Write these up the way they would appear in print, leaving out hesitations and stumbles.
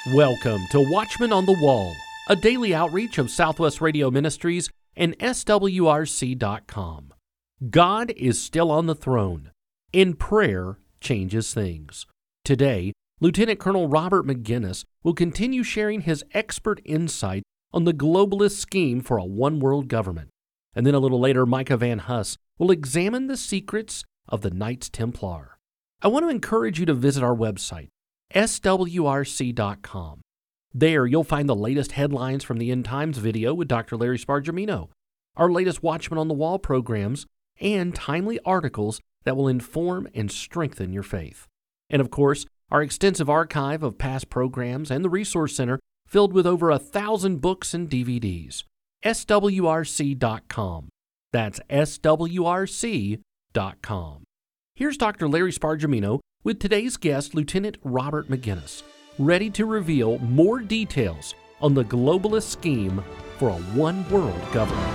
Welcome to Watchmen on the Wall, a daily outreach of Southwest Radio Ministries and SWRC.com. God is still on the throne, and prayer changes things. Today, Lieutenant Colonel Robert McGinnis will continue sharing his expert insight on the globalist scheme for a one-world government. And then a little later, Micah Van Huss will examine the secrets of the Knights Templar. I want to encourage you to visit our website, SWRC.com. There, you'll find the latest headlines from the End Times video with Dr. Larry Spargimino, our latest Watchmen on the Wall programs, and timely articles that will inform and strengthen your faith. And of course, our extensive archive of past programs and the Resource Center filled with over 1,000 books and DVDs. SWRC.com. That's SWRC.com. Here's Dr. Larry Spargimino with today's guest, Lieutenant Robert McGinnis, ready to reveal more details on the globalist scheme for a one-world government.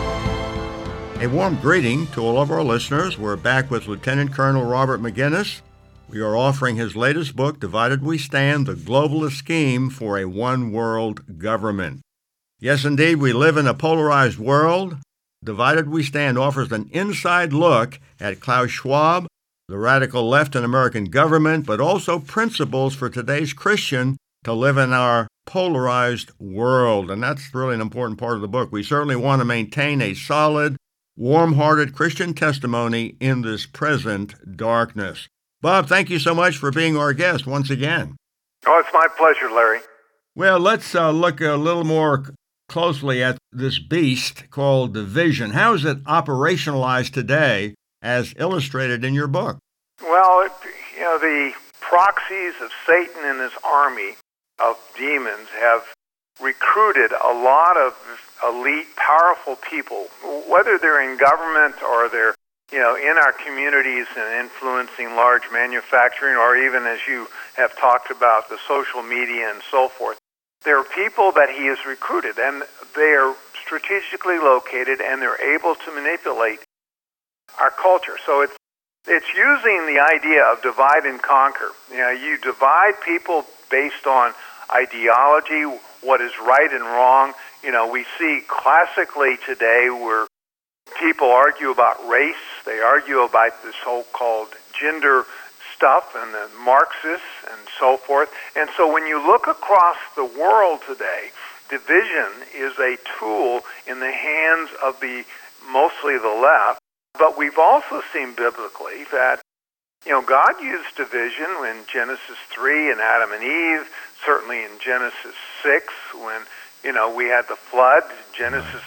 A warm greeting to all of our listeners. We're back with Lieutenant Colonel Robert McGinnis. We are offering his latest book, Divided We Stand, The Globalist Scheme for a One-World Government. Yes, indeed, we live in a polarized world. Divided We Stand offers an inside look at Klaus Schwab, the radical left in American government, but also principles for today's Christian to live in our polarized world. And that's really an important part of the book. We certainly want to maintain a solid, warm-hearted Christian testimony in this present darkness. Bob, thank you so much for being our guest once again. Oh, it's my pleasure, Larry. Well, let's look a little more closely at this beast called division. How is it operationalized today as illustrated in your book? Well, the proxies of Satan and his army of demons have recruited a lot of elite, powerful people, whether they're in government or they're in our communities and influencing large manufacturing, or even, as you have talked about, the social media and so forth. There are people that he has recruited, and they are strategically located, and they're able to manipulate our culture. So it's using the idea of divide and conquer. You divide people based on ideology, what is right and wrong. We see classically today where people argue about race, they argue about this so-called gender stuff and the Marxists and so forth. And so when you look across the world today, division is a tool in the hands of mostly the left. But we've also seen biblically that, God used division in Genesis 3 and Adam and Eve, certainly in Genesis 6 when, we had the flood, Genesis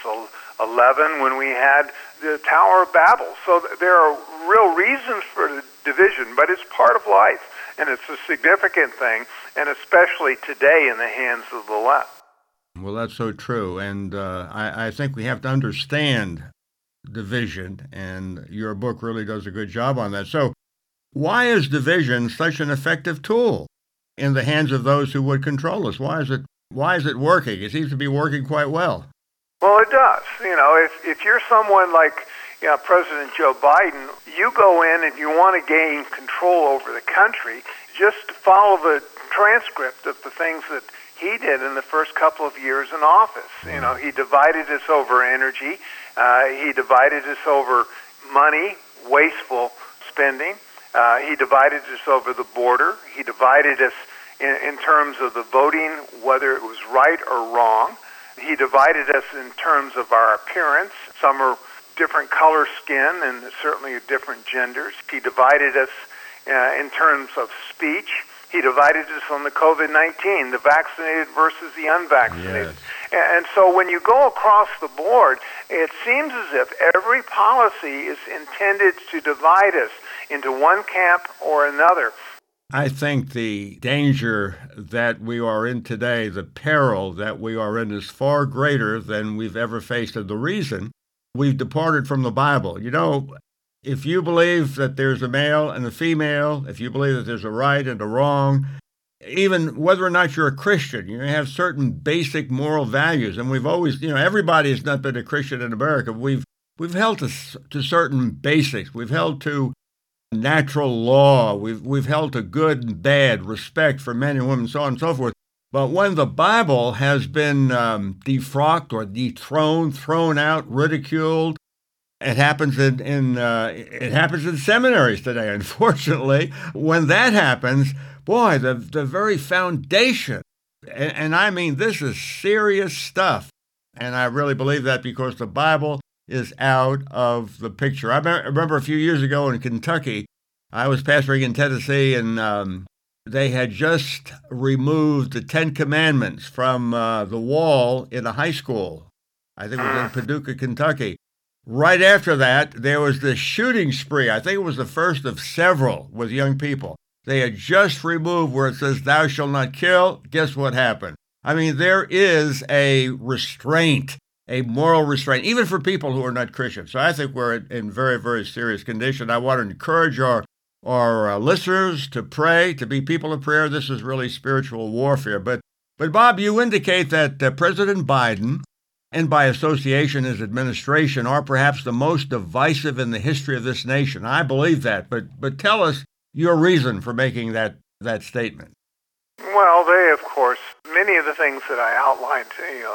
11 when we had the Tower of Babel. So there are real reasons for the division, but it's part of life, and it's a significant thing, and especially today in the hands of the left. Well, that's so true, and I think we have to understand division, and your book really does a good job on that. So why is division such an effective tool in the hands of those who would control us? Why is it working? It seems to be working quite well. Well, it does. If you're someone like President Joe Biden, you go in and you want to gain control over the country, just follow the transcript of the things that he did in the first couple of years in office. He divided us over energy. He divided us over money, wasteful spending. He divided us over the border. He divided us in terms of the voting, whether it was right or wrong. He divided us in terms of our appearance. Some are different color skin and certainly different genders. He divided us in terms of speech. He divided us on the COVID-19, the vaccinated versus the unvaccinated. Yes. And so when you go across the board, it seems as if every policy is intended to divide us into one camp or another. I think the danger that we are in today, the peril that we are in, is far greater than we've ever faced. And the reason we've departed from the Bible. If you believe that there's a male and a female, if you believe that there's a right and a wrong, even whether or not you're a Christian, you have certain basic moral values. And we've always, everybody has not been a Christian in America. We've held to certain basics. We've held to natural law. We've held to good and bad, respect for men and women, so on and so forth. But when the Bible has been defrocked or dethroned, thrown out, ridiculed, it happens it happens in seminaries today. Unfortunately, when that happens, boy, the very foundation, and I mean this is serious stuff, and I really believe that because the Bible is out of the picture. I remember a few years ago in Kentucky, I was pastoring in Tennessee, and they had just removed the Ten Commandments from the wall in a high school. I think it was in Paducah, Kentucky. Right after that, there was this shooting spree. I think it was the first of several with young people. They had just removed where it says, "Thou shalt not kill." Guess what happened? I mean, there is a restraint, a moral restraint, even for people who are not Christians. So I think we're in very, very serious condition. I want to encourage our listeners to pray, to be people of prayer. This is really spiritual warfare. But Bob, you indicate that President Biden, and by association his administration, are perhaps the most divisive in the history of this nation. I believe that, but tell us your reason for making that statement. Well, they, of course, many of the things that I outlined,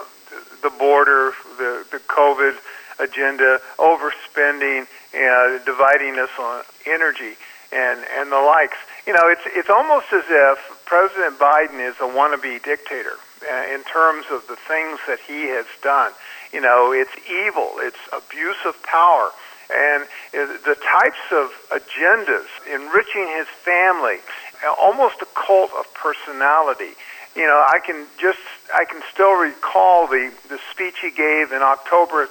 the border, the COVID agenda, overspending, dividing us on energy, and the likes. It's almost as if President Biden is a wannabe dictator in terms of the things that he has done. It's evil, it's abuse of power, and the types of agendas, enriching his family, almost a cult of personality. I can still recall the speech he gave in October of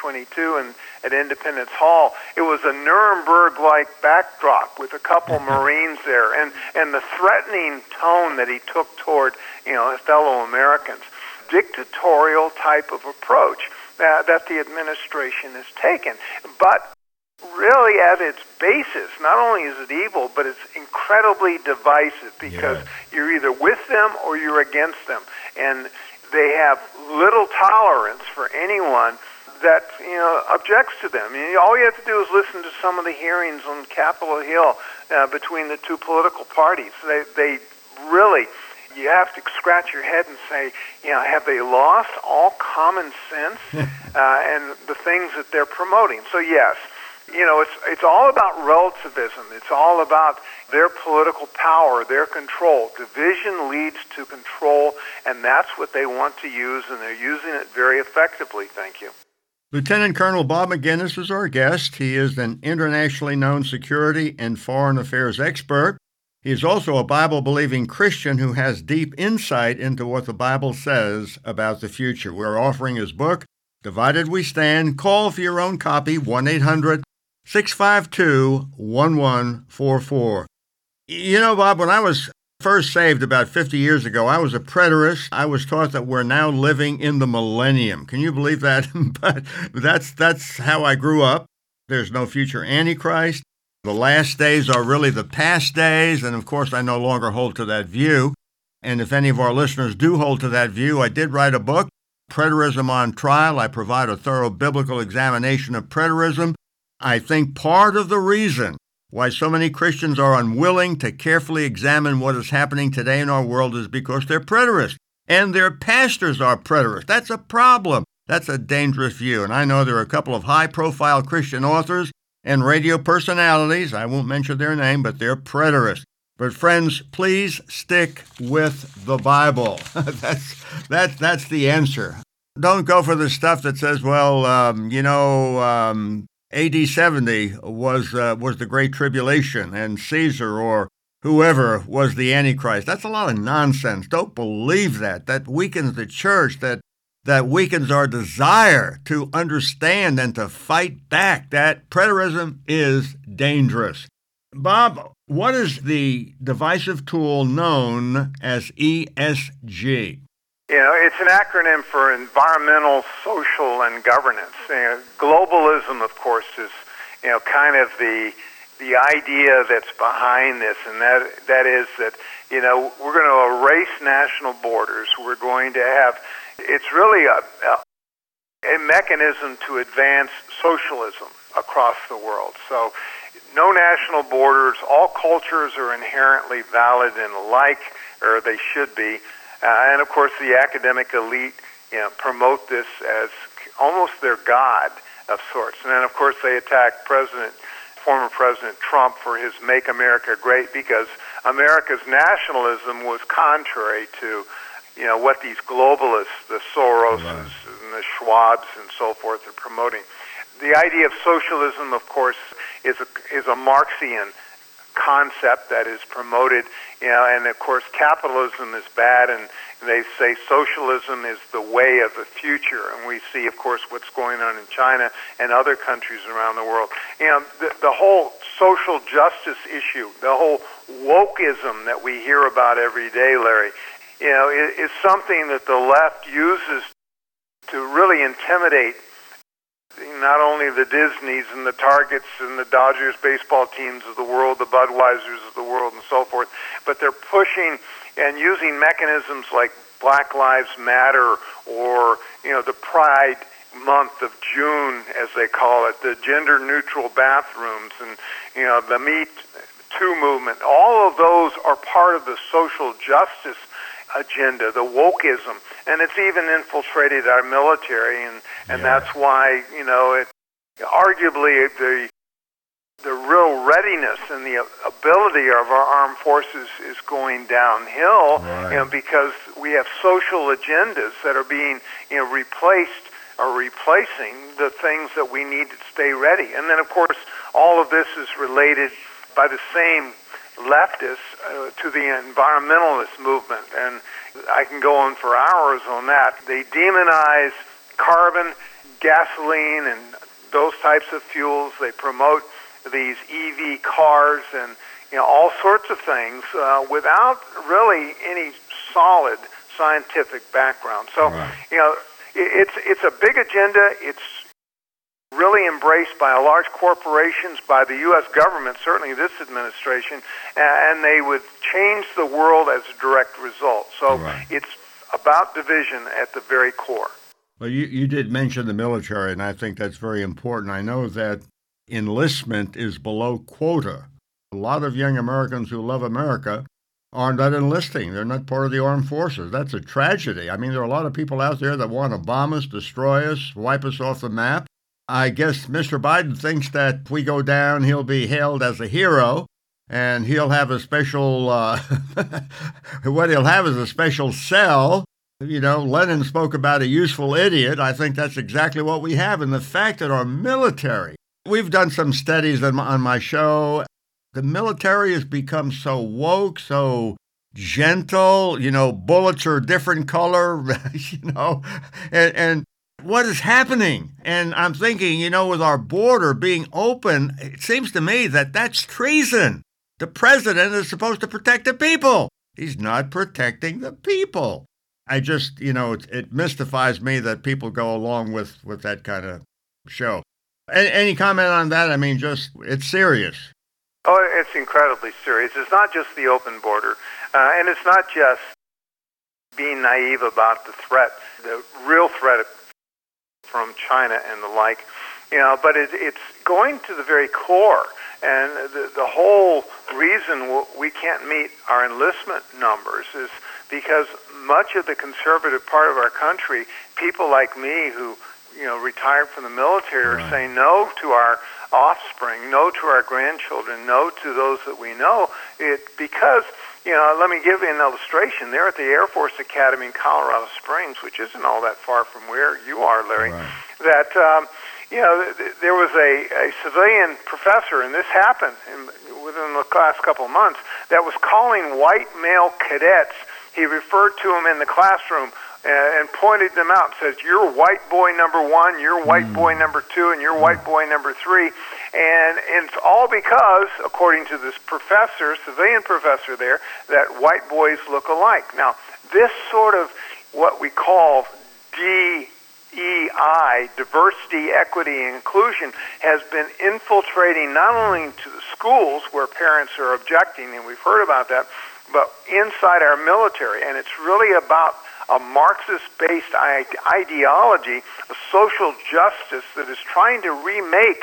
2022 at Independence Hall. It was a Nuremberg-like backdrop with a couple Marines there, and the threatening tone that he took toward his fellow Americans. Dictatorial type of approach that the administration has taken. But really at its basis, not only is it evil, but it's incredibly divisive because you're either with them or you're against them. And they have little tolerance for anyone that objects to them. All you have to do is listen to some of the hearings on Capitol Hill between the two political parties. They really, you have to scratch your head and say, have they lost all common sense and the things that they're promoting? So yes, it's all about relativism. It's all about their political power, their control. Division leads to control, and that's what they want to use, and they're using it very effectively. Thank you. Lieutenant Colonel Bob Maginnis is our guest. He is an internationally known security and foreign affairs expert. He is also a Bible-believing Christian who has deep insight into what the Bible says about the future. We're offering his book, Divided We Stand. Call for your own copy, 1-800-652-1144. Bob, when I was first saved about 50 years ago, I was a preterist. I was taught that we're now living in the millennium. Can you believe that? But that's how I grew up. There's no future Antichrist. The last days are really the past days, and of course I no longer hold to that view. And if any of our listeners do hold to that view, I did write a book, Preterism on Trial. I provide a thorough biblical examination of preterism. I think part of the reason why so many Christians are unwilling to carefully examine what is happening today in our world is because they're preterists, and their pastors are preterists. That's a problem. That's a dangerous view. And I know there are a couple of high-profile Christian authors and radio personalities, I won't mention their name, but they're preterists. But friends, please stick with the Bible. That's the answer. Don't go for the stuff that says, AD 70 was the Great Tribulation, and Caesar or whoever was the Antichrist. That's a lot of nonsense. Don't believe that. That weakens the church. That weakens our desire to understand and to fight back. That preterism is dangerous. Bob, what is the divisive tool known as ESG? It's an acronym for environmental, social, and governance. Globalism, of course, is kind of the idea that's behind this, and that is that we're going to erase national borders. We're going to have. It's really a mechanism to advance socialism across the world. So, no national borders. All cultures are inherently valid and alike, or they should be. And of course, the academic elite, promote this as almost their god of sorts. And then, of course, they attack former President Trump for his Make America Great, because America's nationalism was contrary to, what these globalists, the Soroses and the Schwabs and so forth, are promoting. The idea of socialism, of course, is a Marxian concept that is promoted, and of course capitalism is bad, and they say socialism is the way of the future. And we see, of course, what's going on in China and other countries around the world. The whole social justice issue, the whole wokeism that we hear about every day, Larry, is something that the left uses to really intimidate not only the Disneys and the Targets and the Dodgers baseball teams of the world, the Budweisers of the world, and so forth, but they're pushing and using mechanisms like Black Lives Matter, or the Pride Month of June, as they call it, the gender-neutral bathrooms, and the Me Too movement. All of those are part of the social justice agenda, the wokeism, and it's even infiltrated our military, and that's why arguably the real readiness and the ability of our armed forces is going downhill, because we have social agendas that are being replaced or replacing the things that we need to stay ready. And then, of course, all of this is related by the same leftists to the environmentalist movement, and I can go on for hours on that. They demonize carbon, gasoline, and those types of fuels. They promote these EV cars and all sorts of things without really any solid scientific background. So it's a big agenda. It's really embraced by large corporations, by the U.S. government, certainly this administration, and they would change the world as a direct result. So it's about division at the very core. Well, you did mention the military, and I think that's very important. I know that enlistment is below quota. A lot of young Americans who love America are not enlisting. They're not part of the armed forces. That's a tragedy. I mean, there are a lot of people out there that want to bomb us, destroy us, wipe us off the map. I guess Mr. Biden thinks that if we go down, he'll be hailed as a hero, and he'll have a special, what he'll have is a special cell. Lenin spoke about a useful idiot. I think that's exactly what we have. And the fact that our military, we've done some studies on my show, the military has become so woke, so gentle, bullets are a different color, and what is happening? And I'm thinking, with our border being open, it seems to me that that's treason. The president is supposed to protect the people. He's not protecting the people. I just, it mystifies me that people go along with that kind of show. Any comment on that? I mean, it's serious. Oh, it's incredibly serious. It's not just the open border, and it's not just being naive about the threat, the real threat from China and the like, but it's going to the very core. And the whole reason we can't meet our enlistment numbers is because much of the conservative part of our country, people like me who retired from the military, are saying no to our offspring, no to our grandchildren, no to those that we know. Because let me give you an illustration. They're at the Air Force Academy in Colorado Springs, which isn't all that far from where you are, Larry. That there was a civilian professor, and this happened within the last couple of months, that was calling white male cadets. He referred to them in the classroom and pointed them out and says, "You're white boy number 1, you're white boy number 2, and you're white boy number 3. And it's all because, according to this professor, civilian professor there, that white boys look alike. Now, this sort of what we call DEI, diversity, equity, and inclusion, has been infiltrating not only into the schools where parents are objecting, and we've heard about that, but inside our military. And it's really about a Marxist-based ideology, a social justice that is trying to remake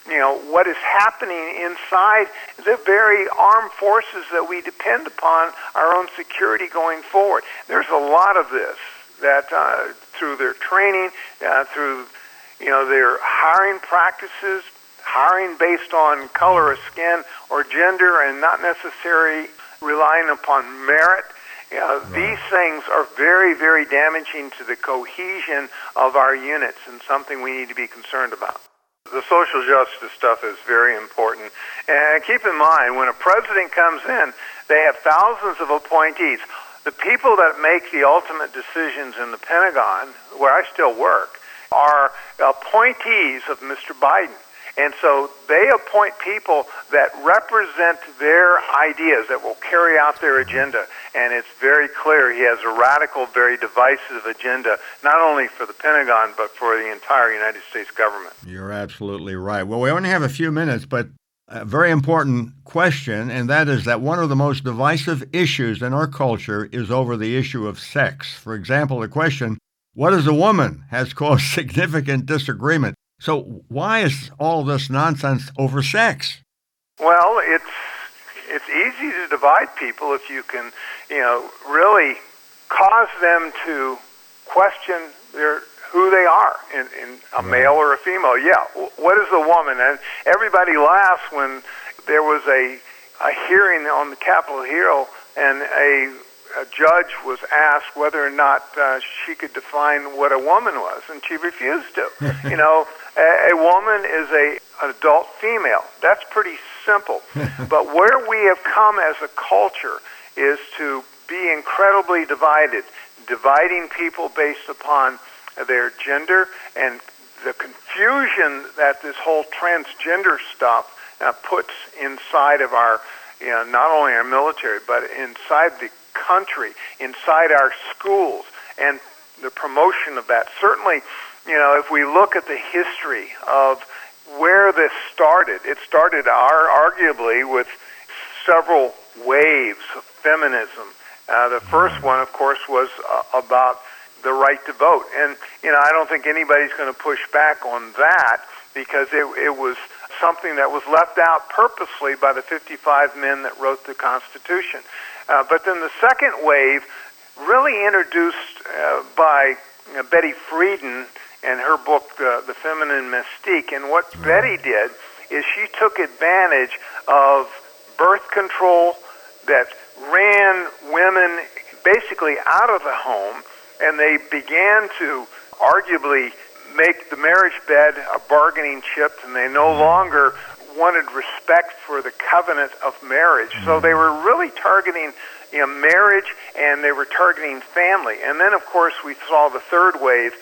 what is happening inside the very armed forces that we depend upon our own security going forward. There's a lot of this that through their training, through their hiring practices, hiring based on color of skin or gender, and not necessarily relying upon merit. These things are very, very damaging to the cohesion of our units, and something we need to be concerned about. The social justice stuff is very important. And keep in mind, when a president comes in, they have thousands of appointees. The people that make the ultimate decisions in the Pentagon, where I still work, are appointees of Mr. Biden. And so they appoint people that represent their ideas, that will carry out their agenda. And it's very clear he has a radical, very divisive agenda, not only for the Pentagon, but for the entire United States government. You're absolutely right. Well, we only have a few minutes, but a very important question, and that is that one of the most divisive issues in our culture is over the issue of sex. For example, the question, what is a woman, has caused significant disagreement. So why is all this nonsense over sex? Well, it's easy to divide people if you can, really cause them to question who they are in a male or a female. Yeah, what is a woman? And everybody laughs when there was a hearing on the Capitol Hill, and a judge was asked whether or not she could define what a woman was, and she refused to. A woman is an adult female. That's pretty simple. But where we have come as a culture is to be incredibly divided, dividing people based upon their gender, and the confusion that this whole transgender stuff puts inside of our, not only our military, but inside the country, inside our schools, and the promotion of that. Certainly, if we look at the history of where this started, it started arguably with several waves of feminism. The first one, of course, was about the right to vote. And, I don't think anybody's going to push back on that, because it was something that was left out purposely by the 55 men that wrote the Constitution. But then the second wave, really introduced by Betty Friedan and her book, The Feminine Mystique. And what Betty did is she took advantage of birth control that ran women basically out of the home, and they began to arguably make the marriage bed a bargaining chip, and they no longer wanted respect for the covenant of marriage. So they were really targeting marriage, and they were targeting family. And then, of course, we saw the third wave.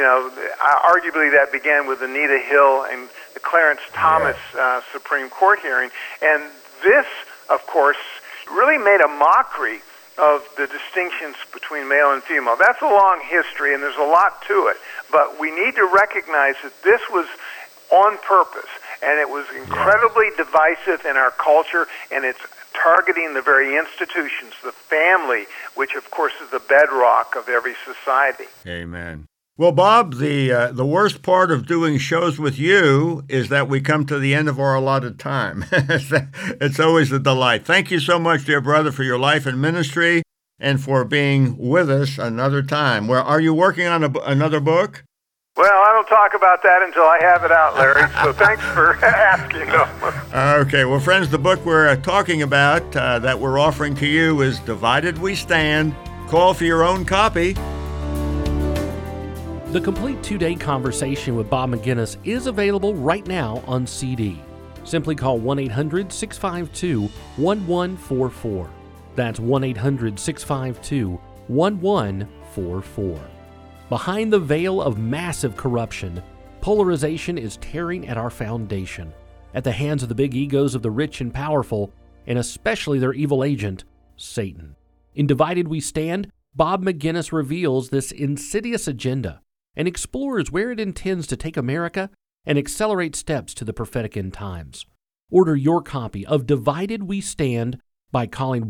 Arguably that began with Anita Hill and the Clarence Thomas Supreme Court hearing. And this, of course, really made a mockery of the distinctions between male and female. That's a long history, and there's a lot to it. But we need to recognize that this was on purpose, and it was incredibly divisive in our culture, and it's targeting the very institutions, the family, which, of course, is the bedrock of every society. Amen. Well, Bob, the worst part of doing shows with you is that we come to the end of our allotted time. It's always a delight. Thank you so much, dear brother, for your life and ministry and for being with us another time. Well, are you working on another book? Well, I don't talk about that until I have it out, Larry, so thanks for asking. Okay, well, friends, the book we're talking about that we're offering to you is Divided We Stand. Call for your own copy. The complete 2-day conversation with Bob Maginnis is available right now on CD. Simply call 1-800-652-1144. That's 1-800-652-1144. Behind the veil of massive corruption, polarization is tearing at our foundation, at the hands of the big egos of the rich and powerful, and especially their evil agent, Satan. In Divided We Stand, Bob Maginnis reveals this insidious agenda and explores where it intends to take America and accelerate steps to the prophetic end times. Order your copy of Divided We Stand by calling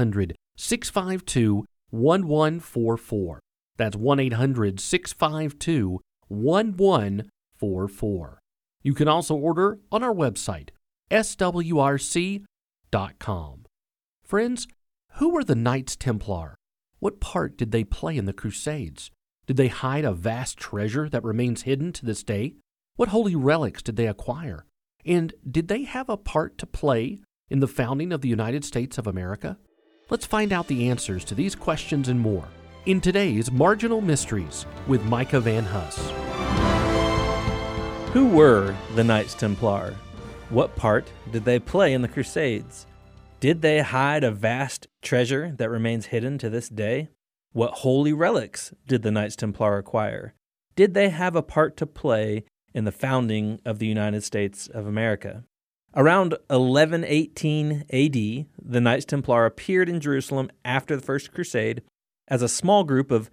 1-800-652-1144. That's 1-800-652-1144. You can also order on our website, swrc.com. Friends, who were the Knights Templar? What part did they play in the Crusades? Did they hide a vast treasure that remains hidden to this day? What holy relics did they acquire? And did they have a part to play in the founding of the United States of America? Let's find out the answers to these questions and more in today's Marginal Mysteries with Micah Van Huss. Who were the Knights Templar? What part did they play in the Crusades? Did they hide a vast treasure that remains hidden to this day? What holy relics did the Knights Templar acquire? Did they have a part to play in the founding of the United States of America? Around 1118 AD, the Knights Templar appeared in Jerusalem after the First Crusade as a small group of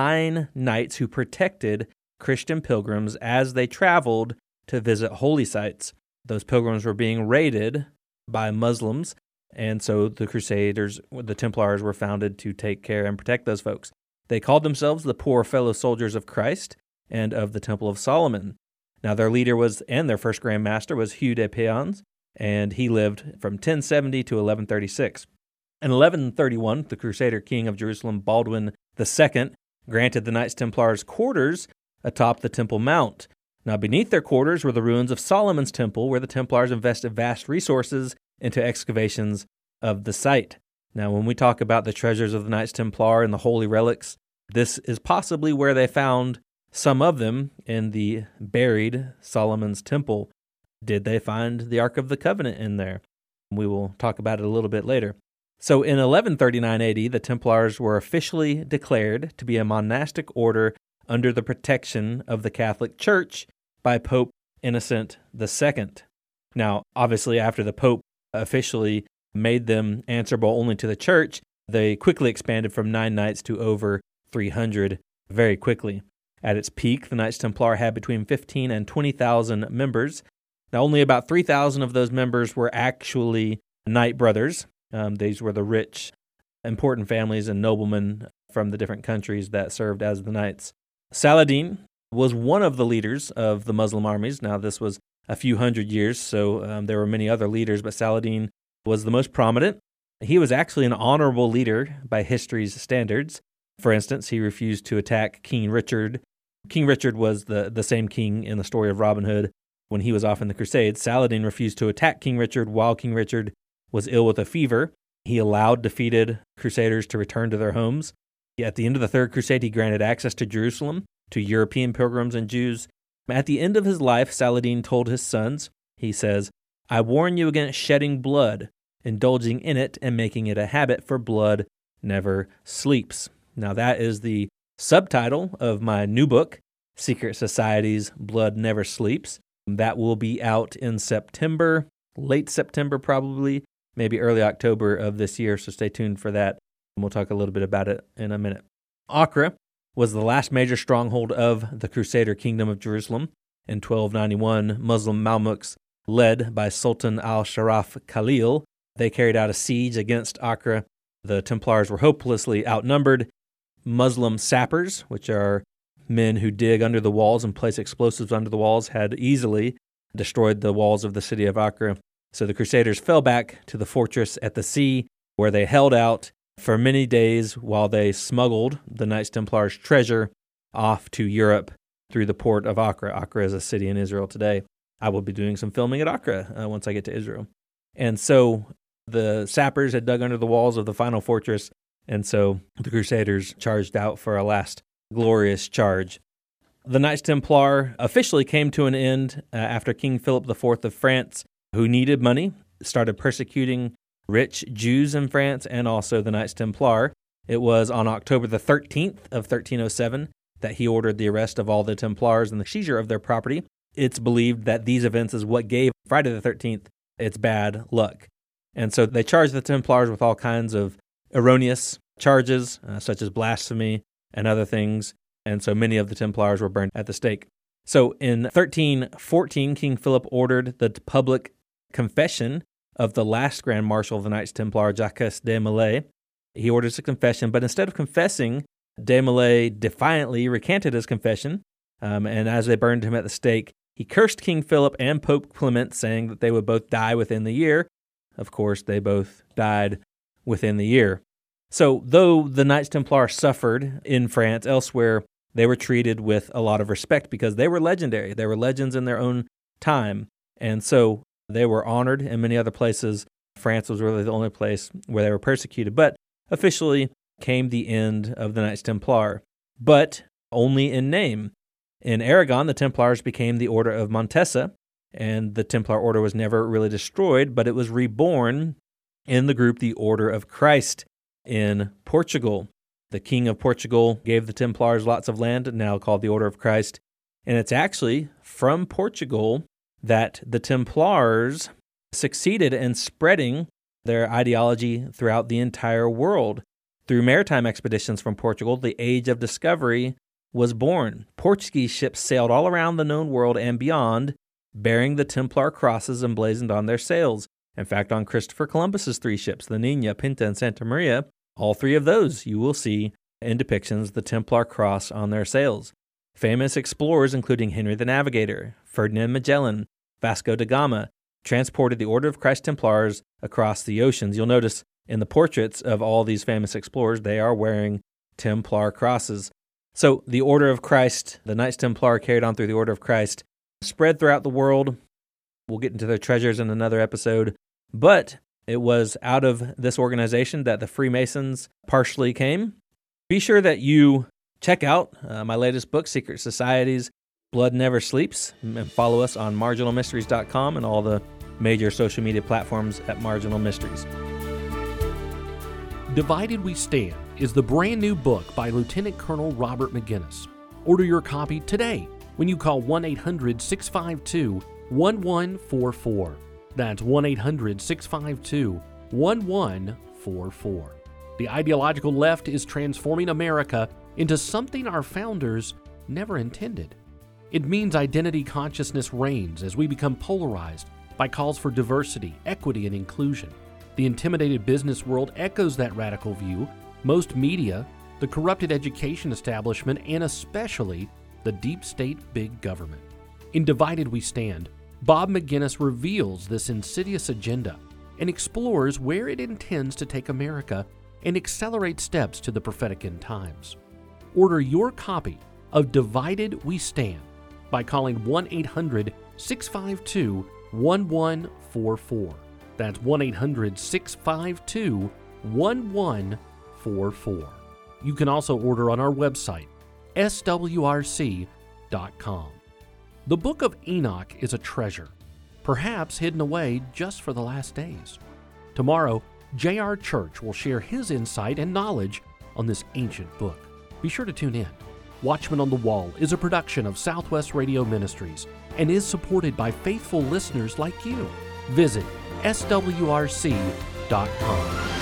9 knights who protected Christian pilgrims as they traveled to visit holy sites. Those pilgrims were being raided by Muslims, and so the Crusaders, the Templars, were founded to take care and protect those folks. They called themselves the Poor Fellow Soldiers of Christ and of the Temple of Solomon. Now their leader and their first Grand Master was Hugh de Payens, and he lived from 1070 to 1136. In 1131, the Crusader king of Jerusalem, Baldwin II, granted the Knights Templars quarters atop the Temple Mount. Now, beneath their quarters were the ruins of Solomon's Temple, where the Templars invested vast resources into excavations of the site. Now, when we talk about the treasures of the Knights Templar and the holy relics, this is possibly where they found some of them in the buried Solomon's Temple. Did they find the Ark of the Covenant in there? We will talk about it a little bit later. So in 1139 AD, the Templars were officially declared to be a monastic order under the protection of the Catholic Church by Pope Innocent II. Now, obviously, after the Pope officially made them answerable only to the Church, they quickly expanded from 9 knights to over 300 very quickly. At its peak, the Knights Templar had between 15 and 20,000 members. Now, only about 3,000 of those members were actually knight brothers. These were the rich, important families and noblemen from the different countries that served as the knights. Saladin was one of the leaders of the Muslim armies. Now, this was a few hundred years, so there were many other leaders, but Saladin was the most prominent. He was actually an honorable leader by history's standards. For instance, he refused to attack King Richard. King Richard was the same king in the story of Robin Hood when he was off in the Crusades. Saladin refused to attack King Richard while King Richard was ill with a fever. He allowed defeated Crusaders to return to their homes. At the end of the Third Crusade, he granted access to Jerusalem to European pilgrims and Jews. At the end of his life, Saladin told his sons, he says, "I warn you against shedding blood, indulging in it, and making it a habit, for blood never sleeps." Now that is the subtitle of my new book, Secret Societies, Blood Never Sleeps. That will be out in September, late September probably, maybe early October of this year, so stay tuned for that. We'll talk a little bit about it in a minute. Acre was the last major stronghold of the Crusader Kingdom of Jerusalem. In 1291, Muslim Mamluks, led by Sultan al-Sharaf Khalil, they carried out a siege against Acre. The Templars were hopelessly outnumbered. Muslim sappers, which are men who dig under the walls and place explosives under the walls, had easily destroyed the walls of the city of Acre. So the Crusaders fell back to the fortress at the sea, where they held out for many days while they smuggled the Knights Templars' treasure off to Europe through the port of Acre. Acre is a city in Israel today. I will be doing some filming at Acre once I get to Israel. And so the sappers had dug under the walls of the final fortress, and so the Crusaders charged out for a last glorious charge. The Knights Templar officially came to an end after King Philip IV of France, who needed money, started persecuting rich Jews in France and also the Knights Templar. It was on October the 13th of 1307 that he ordered the arrest of all the Templars and the seizure of their property. It's believed that these events is what gave Friday the 13th its bad luck. And so they charged the Templars with all kinds of erroneous charges, such as blasphemy and other things. And so many of the Templars were burned at the stake. So in 1314, King Philip ordered the public confession of the last Grand Marshal of the Knights Templar, Jacques de Molay. He orders a confession, but instead of confessing, de Molay defiantly recanted his confession, and as they burned him at the stake, He cursed King Philip and Pope Clement, saying that they would both die within the year. Of course, they both died within the year. So, though the Knights Templar suffered in France, elsewhere, they were treated with a lot of respect because they were legendary. They were legends in their own time. And so they were honored in many other places. France was really the only place where they were persecuted. But officially came the end of the Knights Templar, but only in name. In Aragon, the Templars became the Order of Montesa, and the Templar Order was never really destroyed, but it was reborn in the group the Order of Christ in Portugal. The King of Portugal gave the Templars lots of land, now called the Order of Christ, and it's actually from Portugal that the Templars succeeded in spreading their ideology throughout the entire world. Through maritime expeditions from Portugal, the Age of Discovery was born. Portuguese ships sailed all around the known world and beyond, bearing the Templar crosses emblazoned on their sails. In fact, on Christopher Columbus's 3 ships, the Nina, Pinta, and Santa Maria, all 3 of those you will see in depictions the Templar cross on their sails. Famous explorers, including Henry the Navigator, Ferdinand Magellan, Vasco da Gama, transported the Order of Christ Templars across the oceans. You'll notice in the portraits of all these famous explorers, they are wearing Templar crosses. So the Order of Christ, the Knights Templar carried on through the Order of Christ, spread throughout the world. We'll get into their treasures in another episode. But it was out of this organization that the Freemasons partially came. Be sure that you check out my latest book, Secret Societies, Blood Never Sleeps, and follow us on marginalmysteries.com and all the major social media platforms at Marginal Mysteries. Divided We Stand is the brand new book by Lieutenant Colonel Robert McGinnis. Order your copy today when you call 1-800-652-1144. That's 1-800-652-1144. The ideological left is transforming America into something our founders never intended. It means identity consciousness reigns as we become polarized by calls for diversity, equity, and inclusion. The intimidated business world echoes that radical view. Most media, the corrupted education establishment, and especially the deep state big government. In Divided We Stand, Bob McGinnis reveals this insidious agenda and explores where it intends to take America and accelerate steps to the prophetic end times. Order your copy of Divided We Stand by calling 1-800-652-1144. That's 1-800-652-1144. You can also order on our website, swrc.com. The Book of Enoch is a treasure, perhaps hidden away just for the last days. Tomorrow, J.R. Church will share his insight and knowledge on this ancient book. Be sure to tune in. Watchman on the Wall is a production of Southwest Radio Ministries and is supported by faithful listeners like you. Visit swrc.com.